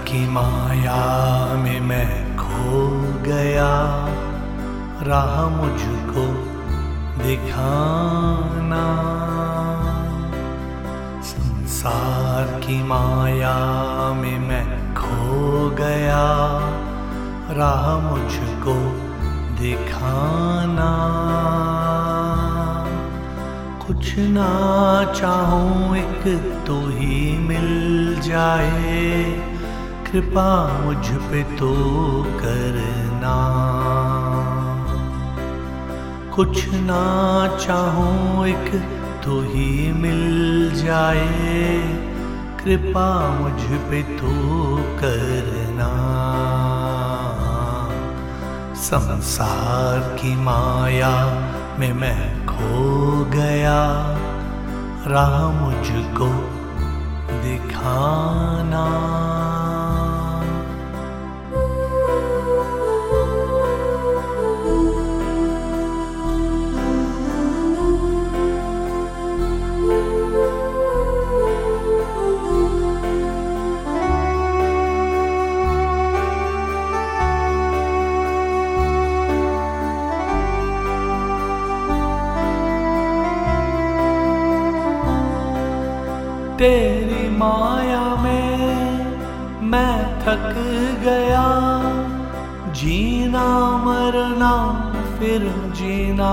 की माया में मैं खो गया, राह मुझको दिखाना। संसार की माया में मैं खो गया, राह मुझको दिखाना। कुछ ना चाहूं एक तू ही मिल जाए, कृपा मुझ पे तो करना। कुछ ना चाहूं एक तू ही मिल जाए, कृपा मुझ पे तो करना। संसार की माया में मैं खो गया, राह मुझको दिखाना। तेरी माया में मैं थक गया, जीना मरना फिर जीना।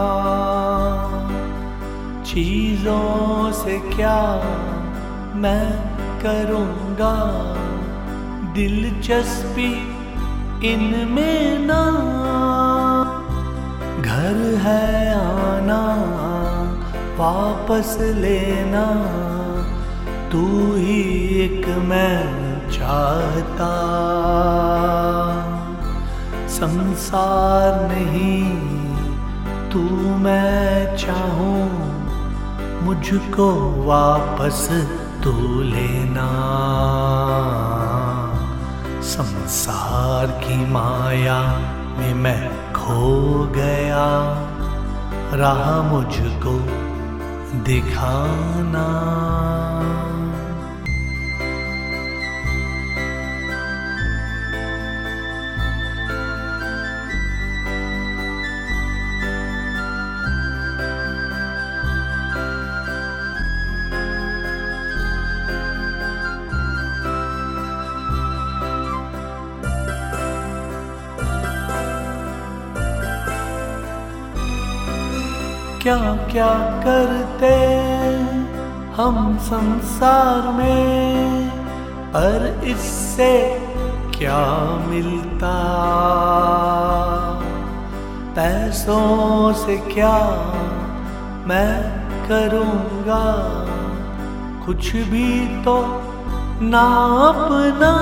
चीजों से क्या मैं करूँगा, दिलचस्पी इनमें ना। घर है आना वापस लेना, तू ही एक मैं चाहता। संसार नहीं तू मैं चाहूं, मुझको वापस तू लेना। संसार की माया में मैं खो गया, राह मुझको दिखाना। क्या क्या करते हम संसार में, पर इससे क्या मिलता। पैसों से क्या मैं करूँगा, कुछ भी तो ना अपना।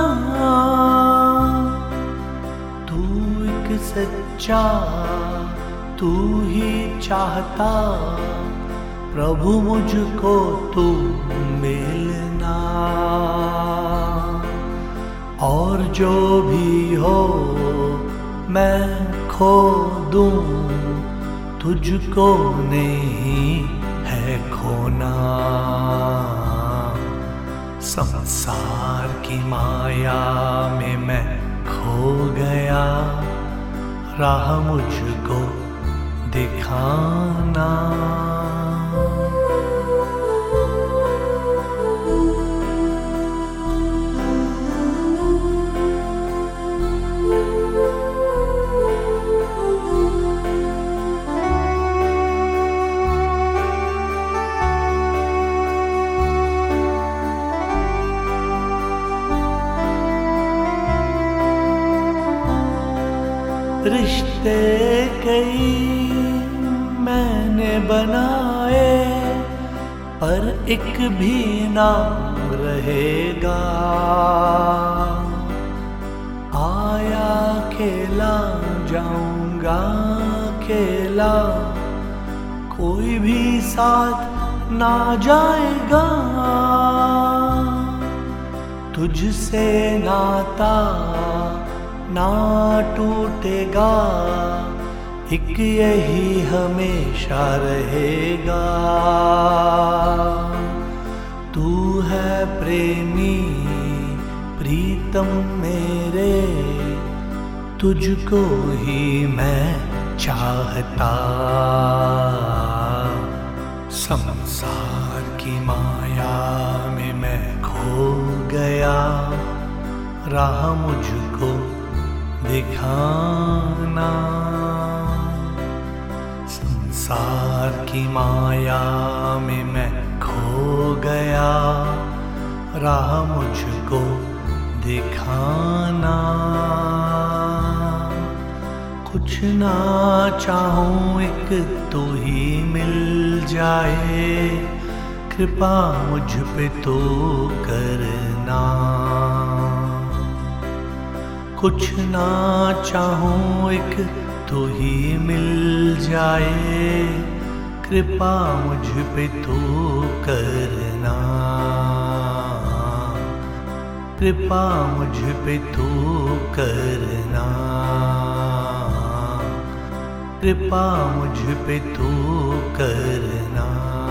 तू एक सच्चा तू ही चाहता, प्रभु मुझको तू मिलना। और जो भी हो मैं खो दूं, तुझको नहीं है खोना। संसार की माया में मैं खो गया, राह मुझको दिखाना। रिश्ते कई मैंने बनाए, पर एक भी ना रहेगा। आया अकेला जाऊंगा अकेला, कोई भी साथ ना जाएगा। तुझसे नाता ना टूटेगा, एक यही हमेशा रहेगा। तू है प्रेमी प्रीत प्रीतम मेरे, तुझको ही मैं चाहता। संसार की माया में मैं खो गया, राह मुझको दिखाना। संसार की माया में मैं खो गया, राह मुझको दिखाना। कुछ ना चाहूं एक तू ही मिल जाए, कृपा मुझ पे तो करना। कुछ ना चाहूं एक तू ही मिल जाए, कृपा मुझ पे तो करना। कृपा मुझ पे तो करना। कृपा मुझ पे तो करना।